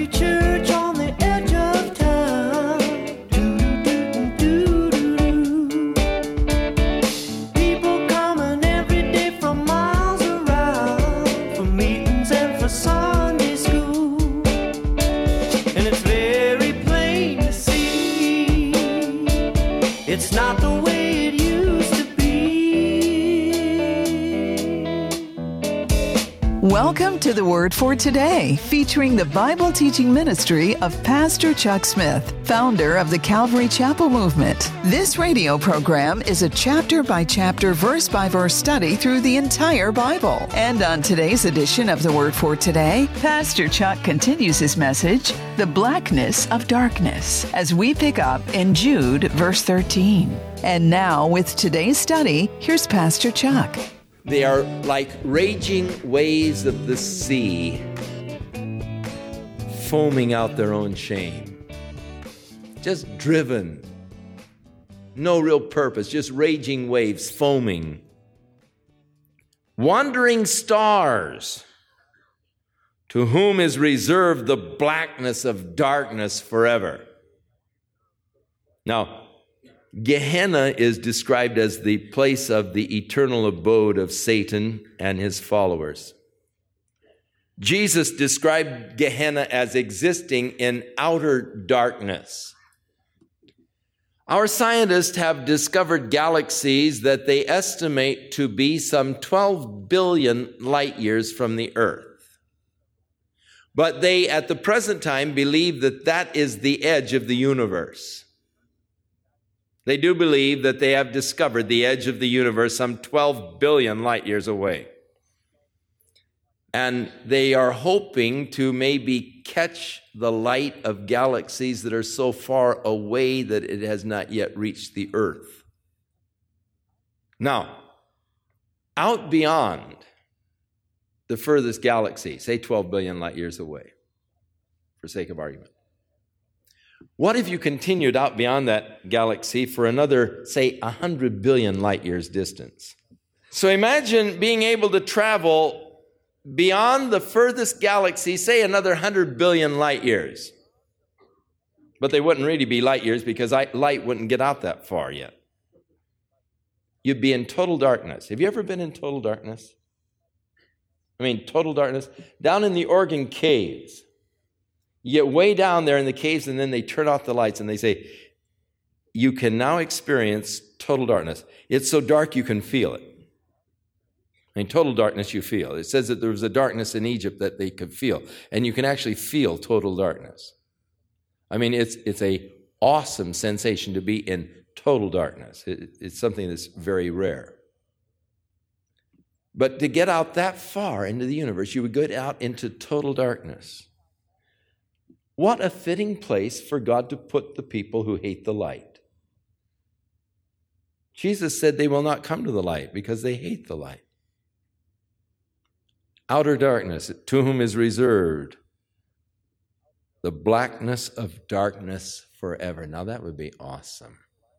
country church on the edge of town. Do-do-do-do-do-do. People coming every day from miles around for meetings and for Sunday school. And it's very plain to see it's not the way it used to be. Welcome to the Word for Today, featuring the Bible teaching ministry of Pastor Chuck Smith, founder of the Calvary Chapel Movement. This radio program is a chapter-by-chapter, verse-by-verse study through the entire Bible. And on today's edition of the Word for Today, Pastor Chuck continues his message, The Blackness of Darkness, as we pick up in Jude, verse 13. And now, with today's study, here's Pastor Chuck. They are like raging waves of the sea, foaming out their own shame. Just driven. No real purpose, just raging waves, foaming. Wandering stars, to whom is reserved the blackness of darkness forever. Now, Gehenna is described as the place of the eternal abode of Satan and his followers. Jesus described Gehenna as existing in outer darkness. Our scientists have discovered galaxies that they estimate to be some 12 billion light years from the Earth. But they, at the present time, believe that that is the edge of the universe. They do believe that they have discovered the edge of the universe some 12 billion light years away. And they are hoping to maybe catch the light of galaxies that are so far away that it has not yet reached the Earth. Now, out beyond the furthest galaxy, say 12 billion light years away, for sake of argument, what if you continued out beyond that galaxy for another, say, 100 billion light years distance? So imagine being able to travel beyond the furthest galaxy, say another 100 billion light years. But they wouldn't really be light years because light wouldn't get out that far yet. You'd be in total darkness. Have you ever been in total darkness? I mean, total darkness. Down in the Oregon caves. You get way down there in the caves, and then they turn off the lights, and they say, you can now experience total darkness. It's so dark you can feel it. I mean, total darkness you feel. It says that there was a darkness in Egypt that they could feel, and you can actually feel total darkness. I mean, it's a awesome sensation to be in total darkness. It's something that's very rare. But to get out that far into the universe, you would go out into total darkness. What a fitting place for God to put the people who hate the light. Jesus said they will not come to the light because they hate the light. Outer darkness, to whom is reserved the blackness of darkness forever. Now that would be awesome.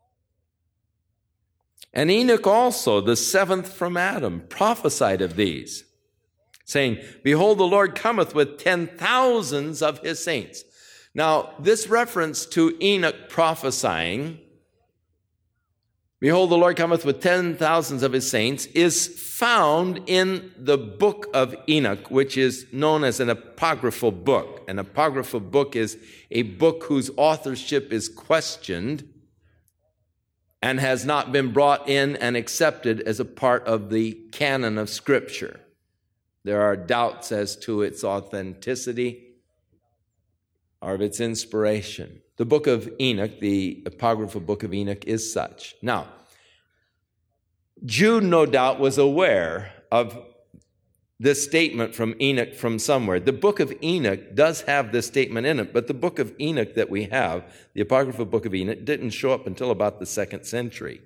And Enoch also, the seventh from Adam, prophesied of these, saying, behold, the Lord cometh with 10,000s of his saints. Now, this reference to Enoch prophesying, behold, the Lord cometh with 10,000s of his saints, is found in the book of Enoch, which is known as an apocryphal book. An apocryphal book is a book whose authorship is questioned and has not been brought in and accepted as a part of the canon of Scripture. There are doubts as to its authenticity or of its inspiration. The book of Enoch, the apocryphal book of Enoch, is such. Now, Jude, no doubt, was aware of this statement from Enoch from somewhere. The book of Enoch does have this statement in it, but the book of Enoch that we have, the apocryphal book of Enoch, didn't show up until about the 2nd century.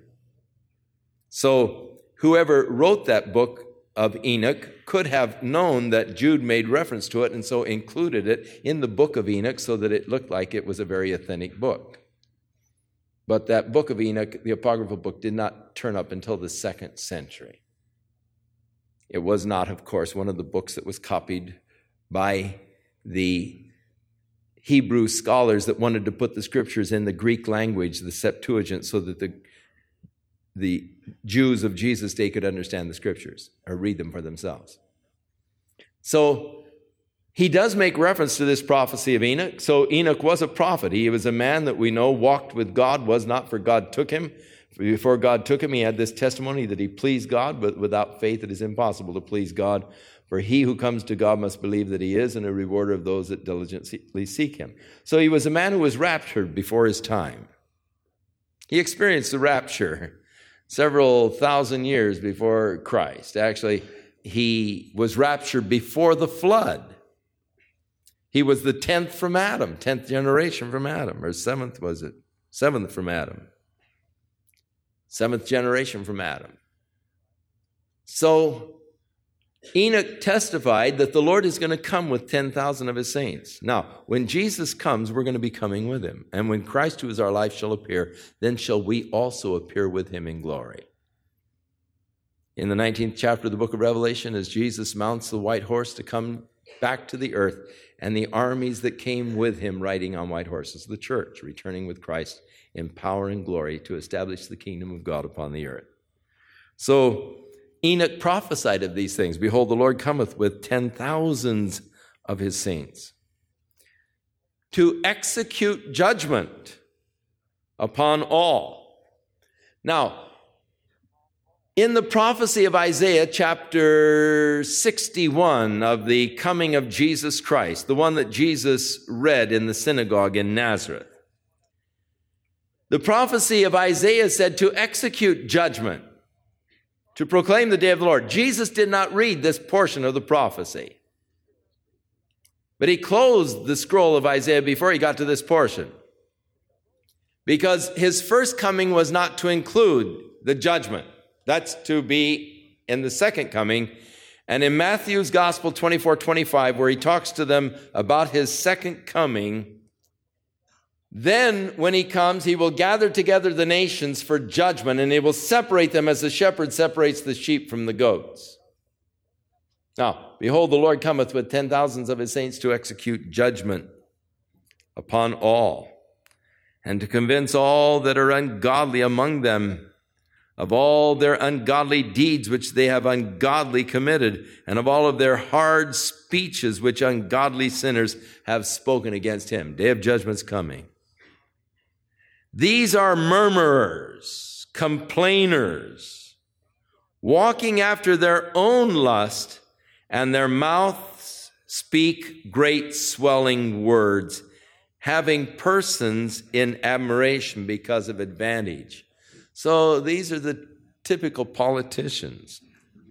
So whoever wrote that book of Enoch could have known that Jude made reference to it and so included it in the book of Enoch so that it looked like it was a very authentic book. But that book of Enoch, the apocryphal book, did not turn up until the 2nd century. It was not, of course, one of the books that was copied by the Hebrew scholars that wanted to put the scriptures in the Greek language, the Septuagint, so that the Jews of Jesus' day could understand the scriptures or read them for themselves. So he does make reference to this prophecy of Enoch. So Enoch was a prophet. He was a man that we know walked with God, was not, for God took him. Before God took him, he had this testimony that he pleased God, but without faith it is impossible to please God. For he who comes to God must believe that he is, and a rewarder of those that diligently seek him. So he was a man who was raptured before his time. He experienced the rapture several thousand years before Christ. Actually, he was raptured before the flood. He was the 10th from Adam, 10th generation from Adam, or 7th was it? 7th from Adam. 7th generation from Adam. So Enoch testified that the Lord is going to come with 10,000 of his saints. Now, when Jesus comes, we're going to be coming with him. And when Christ, who is our life, shall appear, then shall we also appear with him in glory. In the 19th chapter of the book of Revelation, as Jesus mounts the white horse to come back to the earth, and the armies that came with him riding on white horses, the church, returning with Christ in power and glory to establish the kingdom of God upon the earth. So Enoch prophesied of these things. Behold, the Lord cometh with 10,000s of his saints to execute judgment upon all. Now, in the prophecy of Isaiah, chapter 61 of the coming of Jesus Christ, the one that Jesus read in the synagogue in Nazareth, the prophecy of Isaiah said to execute judgment, to proclaim the day of the Lord. Jesus did not read this portion of the prophecy, but he closed the scroll of Isaiah before he got to this portion, because his first coming was not to include the judgment. That's to be in the second coming. And in Matthew's Gospel 24:25, where he talks to them about his second coming, then when he comes, he will gather together the nations for judgment, and he will separate them as the shepherd separates the sheep from the goats. Now, behold, the Lord cometh with 10,000s of his saints to execute judgment upon all, and to convince all that are ungodly among them of all their ungodly deeds which they have ungodly committed, and of all of their hard speeches which ungodly sinners have spoken against him. Day of judgment's coming. These are murmurers, complainers, walking after their own lust, and their mouths speak great swelling words, having persons in admiration because of advantage. So these are the typical politicians,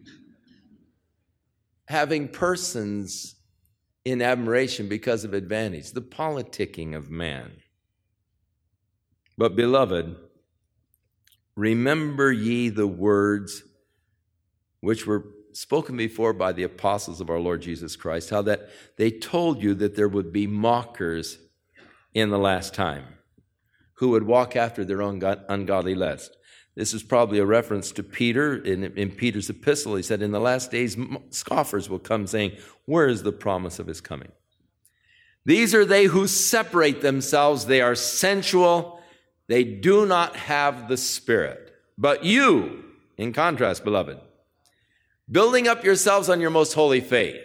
having persons in admiration because of advantage, the politicking of man. But beloved, remember ye the words which were spoken before by the apostles of our Lord Jesus Christ, how that they told you that there would be mockers in the last time who would walk after their own ungodly lust. This is probably a reference to Peter. In Peter's epistle, he said, in the last days, scoffers will come saying, where is the promise of his coming? These are they who separate themselves. They are sensual. They do not have the Spirit. But you, in contrast, beloved, building up yourselves on your most holy faith.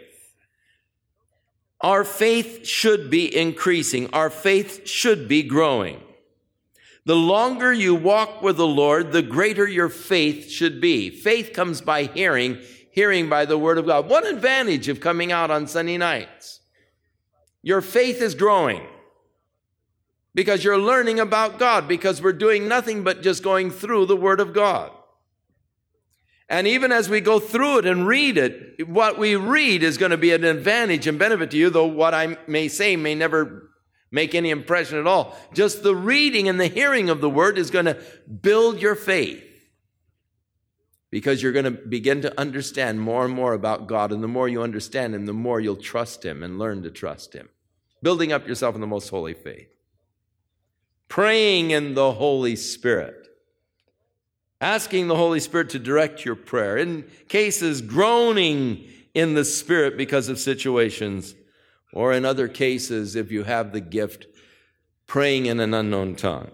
Our faith should be increasing. Our faith should be growing. The longer you walk with the Lord, the greater your faith should be. Faith comes by hearing, hearing by the word of God. What advantage of coming out on Sunday nights? Your faith is growing because you're learning about God, because we're doing nothing but just going through the word of God. And even as we go through it and read it, what we read is going to be an advantage and benefit to you, though what I may say may never make any impression at all. Just the reading and the hearing of the word is going to build your faith, because you're going to begin to understand more and more about God. And the more you understand him, the more you'll trust him and learn to trust him. Building up yourself in the most holy faith. Praying in the Holy Spirit. Asking the Holy Spirit to direct your prayer. In cases, groaning in the Spirit because of situations. Or in other cases, if you have the gift, praying in an unknown tongue.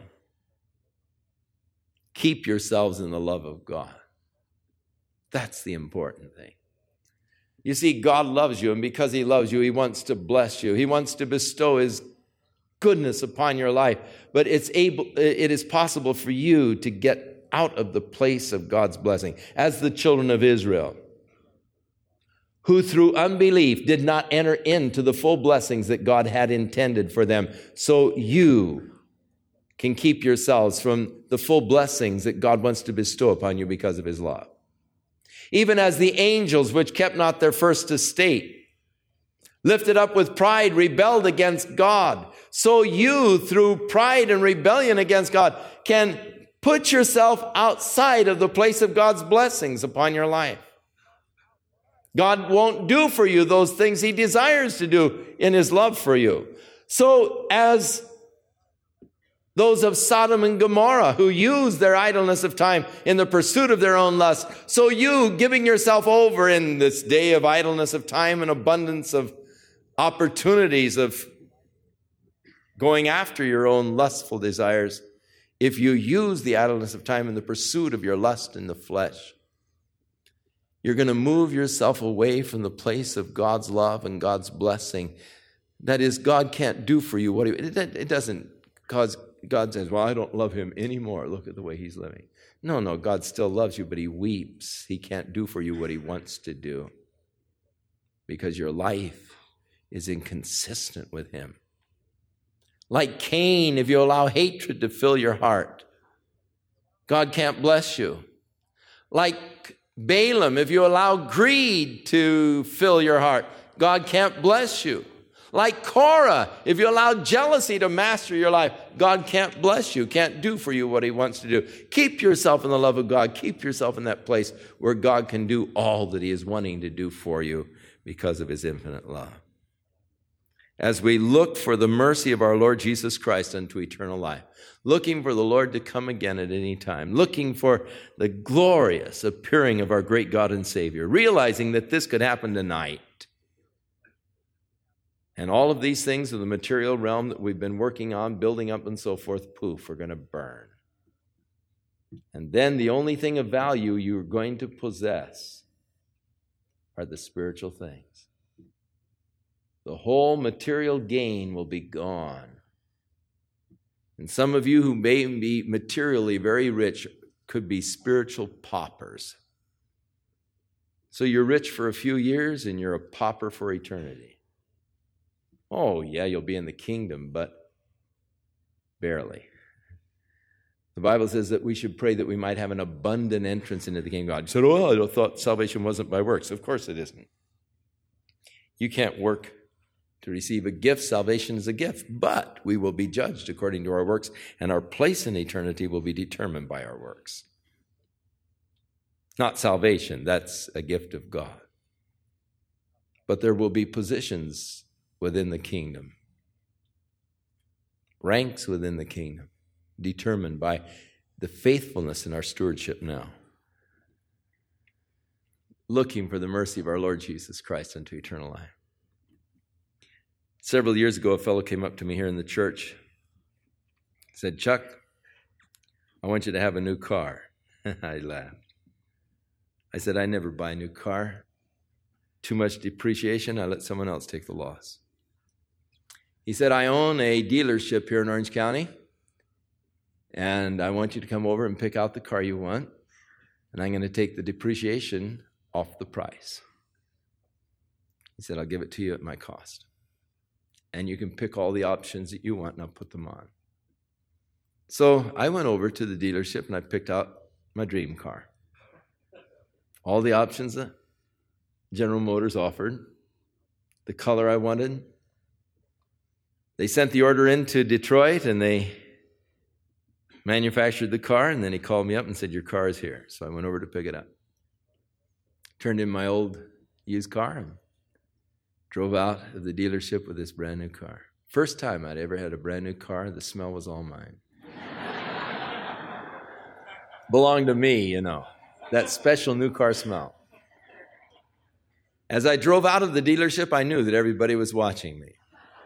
Keep yourselves in the love of God. That's the important thing. You see, God loves you, and because He loves you, He wants to bless you. He wants to bestow His goodness upon your life. But it is possible for you to get out of the place of God's blessing, as the children of Israel, who through unbelief did not enter into the full blessings that God had intended for them. So you can keep yourselves from the full blessings that God wants to bestow upon you because of His love. Even as the angels, which kept not their first estate, lifted up with pride, rebelled against God, so you, through pride and rebellion against God, can put yourself outside of the place of God's blessings upon your life. God won't do for you those things He desires to do in His love for you. So as those of Sodom and Gomorrah, who used their idleness of time in the pursuit of their own lust, so you, giving yourself over in this day of idleness of time and abundance of opportunities of going after your own lustful desires, if you use the idleness of time in the pursuit of your lust in the flesh, you're going to move yourself away from the place of God's love and God's blessing. That is, God can't do for you what it doesn't cause God says, well, I don't love him anymore. Look at the way he's living. No, God still loves you, but he weeps. He can't do for you what he wants to do because your life is inconsistent with him. Like Cain, if you allow hatred to fill your heart, God can't bless you. Like Balaam, if you allow greed to fill your heart, God can't bless you. Like Korah, if you allow jealousy to master your life, God can't bless you, can't do for you what he wants to do. Keep yourself in the love of God. Keep yourself in that place where God can do all that he is wanting to do for you because of his infinite love. As we look for the mercy of our Lord Jesus Christ unto eternal life, looking for the Lord to come again at any time, looking for the glorious appearing of our great God and Savior, realizing that this could happen tonight. And all of these things of the material realm that we've been working on, building up and so forth, poof, are going to burn. And then the only thing of value you're going to possess are the spiritual things. The whole material gain will be gone. And some of you who may be materially very rich could be spiritual paupers. So you're rich for a few years and you're a pauper for eternity. Oh, yeah, you'll be in the kingdom, but barely. The Bible says that we should pray that we might have an abundant entrance into the kingdom of God. You said, oh, I thought salvation wasn't by works. Of course it isn't. You can't work to receive a gift. Salvation is a gift, but we will be judged according to our works, and our place in eternity will be determined by our works. Not salvation, that's a gift of God. But there will be positions within the kingdom, ranks within the kingdom, determined by the faithfulness in our stewardship now. Looking for the mercy of our Lord Jesus Christ unto eternal life. Several years ago, a fellow came up to me here in the church. He said, Chuck, I want you to have a new car. I laughed. I said, I never buy a new car. Too much depreciation, I let someone else take the loss. He said, I own a dealership here in Orange County, and I want you to come over and pick out the car you want, and I'm going to take the depreciation off the price. He said, I'll give it to you at my cost. And you can pick all the options that you want, and I'll put them on. So I went over to the dealership, and I picked out my dream car. All the options that General Motors offered, the color I wanted. They sent the order into Detroit, and they manufactured the car, and then he called me up and said, your car is here. So I went over to pick it up. Turned in my old used car and drove out of the dealership with this brand new car. First time I'd ever had a brand new car. The smell was all mine. Belonged to me, you know, that special new car smell. As I drove out of the dealership, I knew that everybody was watching me,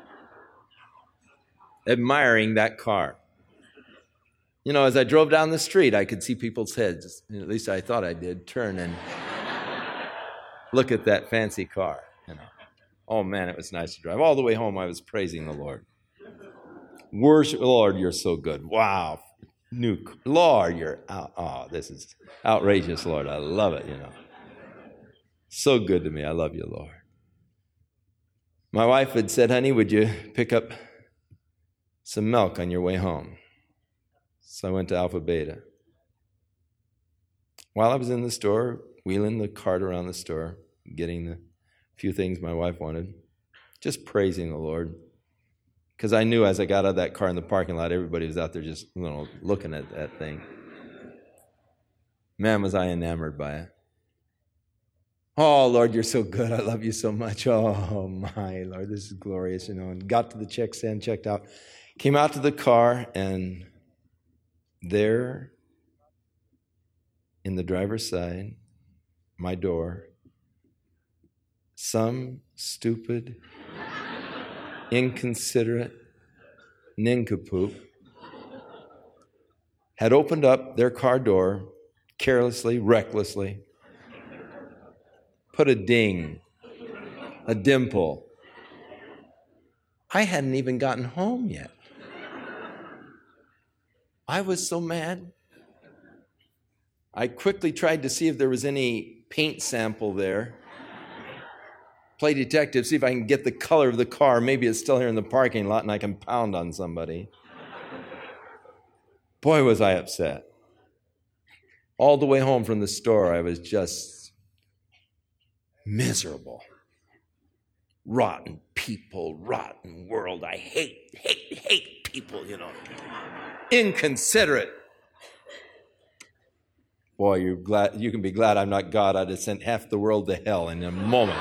admiring that car. You know, as I drove down the street, I could see people's heads, at least I thought I did, turn and look at that fancy car. You know, oh man, it was nice to drive. All the way home, I was praising the Lord. Worship, Lord, you're so good. Wow, Lord, you're out. Oh, this is outrageous, Lord. I love it. You know, so good to me. I love you, Lord. My wife had said, honey, would you pick up some milk on your way home? So I went to Alpha Beta. While I was in the store, wheeling the cart around the store, getting the few things my wife wanted, just praising the Lord. Because I knew as I got out of that car in the parking lot, everybody was out there just, you know, looking at that thing. Man, was I enamored by it. Oh, Lord, you're so good. I love you so much. Oh, my Lord, this is glorious, you know. And got to the check stand, checked out, came out to the car, and there in the driver's side, my door, some stupid, inconsiderate nincompoop had opened up their car door carelessly, recklessly, put a ding, a dimple. I hadn't even gotten home yet. I was so mad. I quickly tried to see if there was any paint sample there. Play detective, see if I can get the color of the car. Maybe it's still here in the parking lot and I can pound on somebody. Boy, was I upset. All the way home from the store, I was just miserable. Rotten people, rotten world. I hate people, you know. Inconsiderate. Boy, you can be glad I'm not God. I'd have sent half the world to hell in a moment.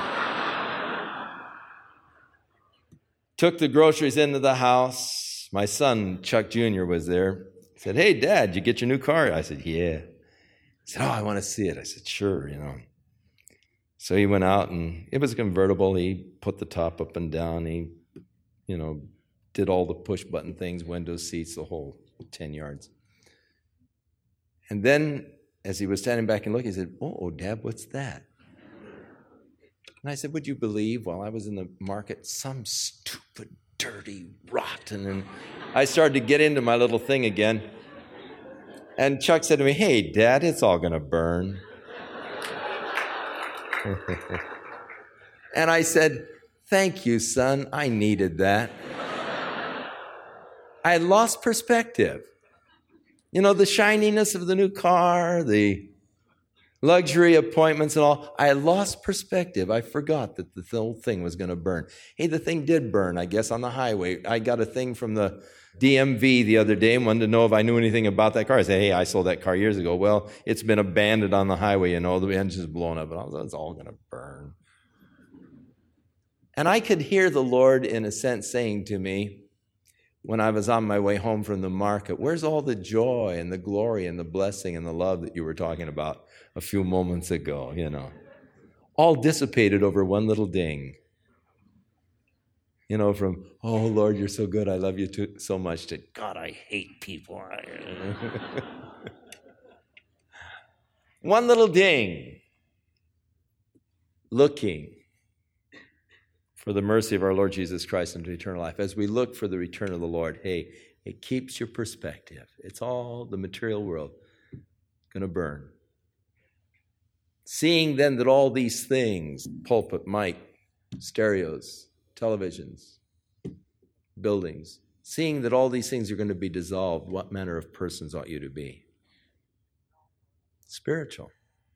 Took the groceries into the house. My son, Chuck Jr., was there. He said, hey, Dad, did you get your new car? I said, yeah. He said, oh, I want to see it. I said, sure, you know. So he went out, and it was a convertible. He put the top up and down. He, you know, did all the push-button things, window seats, the whole 10 yards. And then, as he was standing back and looking, he said, oh, Dad, what's that? And I said, would you believe, while I was in the market, some stupid, dirty, rotten, and I started to get into my little thing again. And Chuck said to me, hey, Dad, it's all going to burn. And I said, thank you, son. I needed that. I had lost perspective. You know, the shininess of the new car, the luxury appointments and all. I had lost perspective. I forgot that the whole thing was going to burn. Hey, the thing did burn, I guess, on the highway. I got a thing from the DMV the other day and wanted to know if I knew anything about that car. I said, hey, I sold that car years ago. Well, it's been abandoned on the highway, you know, the engine's blown up. And I was, it's all going to burn. And I could hear the Lord, in a sense, saying to me, when I was on my way home from the market, where's all the joy and the glory and the blessing and the love that you were talking about a few moments ago, you know? All dissipated over one little ding. You know, from, oh, Lord, you're so good, I love you too, so much, to, God, I hate people. One little ding. Looking for the mercy of our Lord Jesus Christ into eternal life. As we look for the return of the Lord, hey, it keeps your perspective. It's all the material world going to burn. Seeing then that all these things, pulpit, mic, stereos, televisions, buildings, seeing that all these things are going to be dissolved, what manner of persons ought you to be? Spiritual.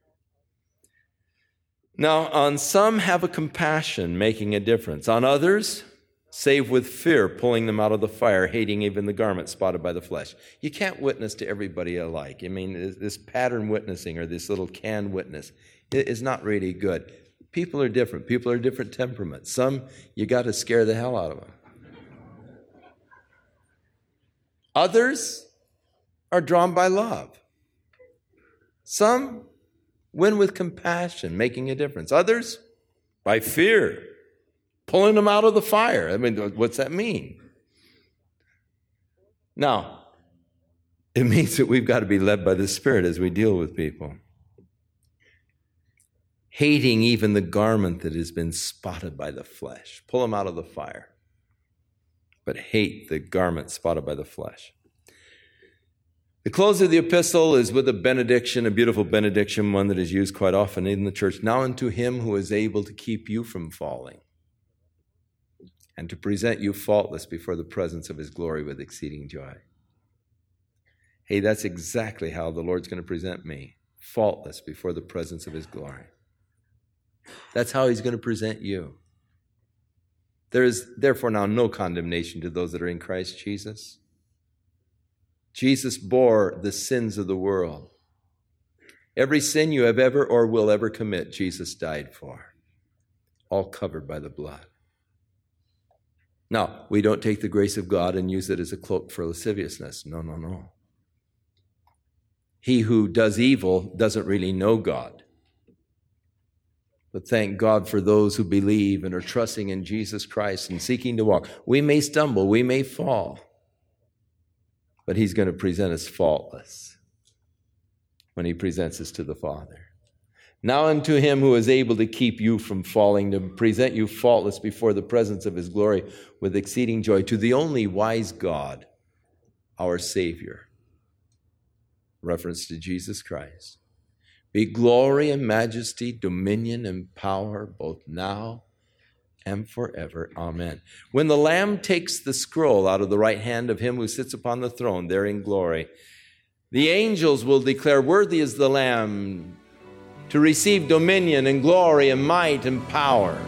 Now, on some have a compassion, making a difference. On others, save with fear, pulling them out of the fire, hating even the garment spotted by the flesh. You can't witness to everybody alike. I mean, this pattern witnessing or this little canned witness is not really good. People are different. People are different temperaments. Some, you got to scare the hell out of them. Others are drawn by love. Some win with compassion, making a difference. Others, by fear, pulling them out of the fire. I mean, what's that mean? Now, it means that we've got to be led by the Spirit as we deal with people. Hating even the garment that has been spotted by the flesh. Pull them out of the fire. But hate the garment spotted by the flesh. The close of the epistle is with a benediction, a beautiful benediction, one that is used quite often in the church. Now unto him who is able to keep you from falling and to present you faultless before the presence of his glory with exceeding joy. Hey, that's exactly how the Lord's going to present me, faultless before the presence of his glory. That's how he's going to present you. There is therefore now no condemnation to those that are in Christ Jesus. Jesus bore the sins of the world. Every sin you have ever or will ever commit, Jesus died for, all covered by the blood. Now, we don't take the grace of God and use it as a cloak for lasciviousness. No, no, no. He who does evil doesn't really know God. But thank God for those who believe and are trusting in Jesus Christ and seeking to walk. We may stumble, we may fall, but he's going to present us faultless when he presents us to the Father. Now unto him who is able to keep you from falling, to present you faultless before the presence of his glory with exceeding joy, to the only wise God, our Savior. Reference to Jesus Christ. Be glory and majesty, dominion and power, both now and forever. Amen. When the Lamb takes the scroll out of the right hand of him who sits upon the throne there in glory, the angels will declare, worthy is the Lamb to receive dominion and glory and might and power.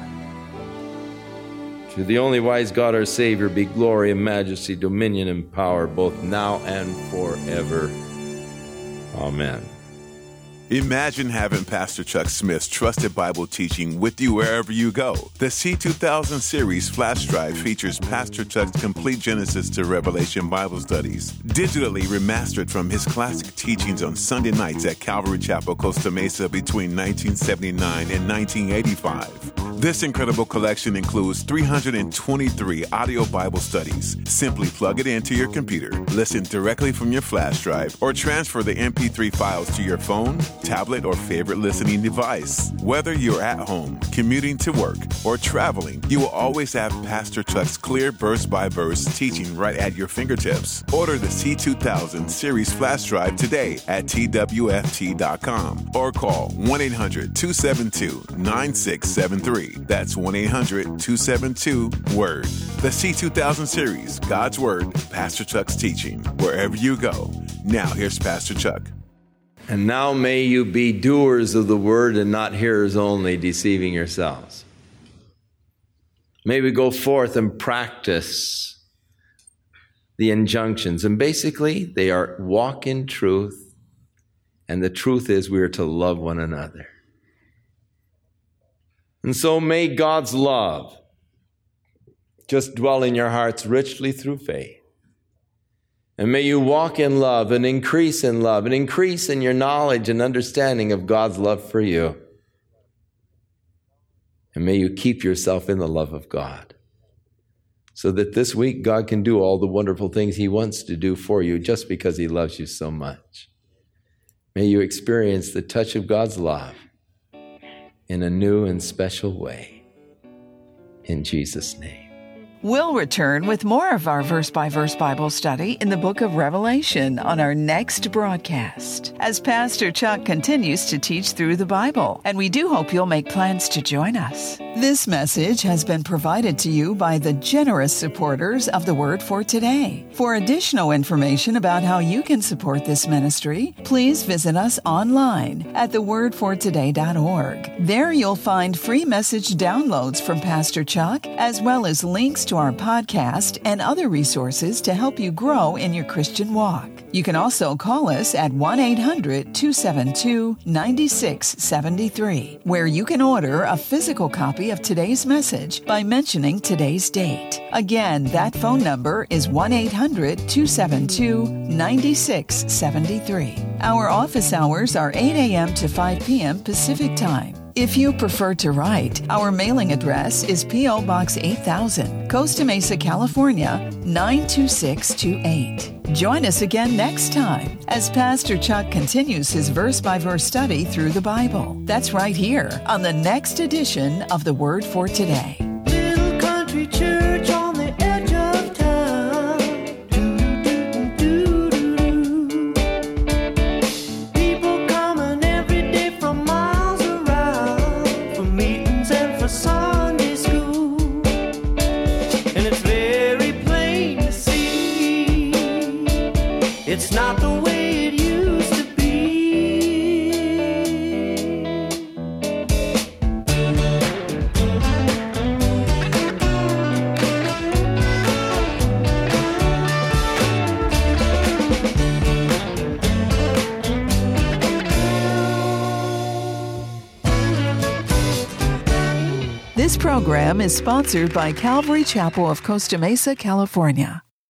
To the only wise God, our Savior, be glory and majesty, dominion and power, both now and forever. Amen. Imagine having Pastor Chuck Smith's trusted Bible teaching with you wherever you go. The C2000 series flash drive features Pastor Chuck's complete Genesis to Revelation Bible studies, digitally remastered from his classic teachings on Sunday nights at Calvary Chapel, Costa Mesa between 1979 and 1985. This incredible collection includes 323 audio Bible studies. Simply plug it into your computer, listen directly from your flash drive, or transfer the MP3 files to your phone, tablet, or favorite listening device. Whether you're at home, commuting to work, or traveling, you will always have Pastor Chuck's clear verse-by-verse teaching right at your fingertips. Order the C2000 series flash drive today at twft.com or call 1-800-272-9673. That's 1-800-272-WORD. The C2000 series, God's Word, Pastor Chuck's teaching, wherever you go. Now here's Pastor Chuck. And now may you be doers of the word and not hearers only, deceiving yourselves. May we go forth and practice the injunctions. And basically, they are walk in truth. And the truth is we are to love one another. And so may God's love just dwell in your hearts richly through faith. And may you walk in love and increase in your knowledge and understanding of God's love for you. And may you keep yourself in the love of God, so that this week God can do all the wonderful things he wants to do for you just because he loves you so much. May you experience the touch of God's love in a new and special way. In Jesus' name. We'll return with more of our verse-by-verse Bible study in the book of Revelation on our next broadcast, as Pastor Chuck continues to teach through the Bible, and we do hope you'll make plans to join us. This message has been provided to you by the generous supporters of the Word for Today. For additional information about how you can support this ministry, please visit us online at thewordfortoday.org. There you'll find free message downloads from Pastor Chuck, as well as links to our podcast and other resources to help you grow in your Christian walk. You can also call us at 1-800-272-9673, where you can order a physical copy of today's message by mentioning today's date. Again, that phone number is 1-800-272-9673. Our office hours are 8 a.m. to 5 p.m. Pacific Time. If you prefer to write, our mailing address is P.O. Box 8000, Costa Mesa, California, 92628. Join us again next time as Pastor Chuck continues his verse-by-verse study through the Bible. That's right here on the next edition of The Word for Today. Little country church on the edge of town. Do-do-do-do-do-do. People coming every day from miles around for meetings and for Sunday school. And it's very plain to see it's not the way it used to be. This program is sponsored by Calvary Chapel of Costa Mesa, California.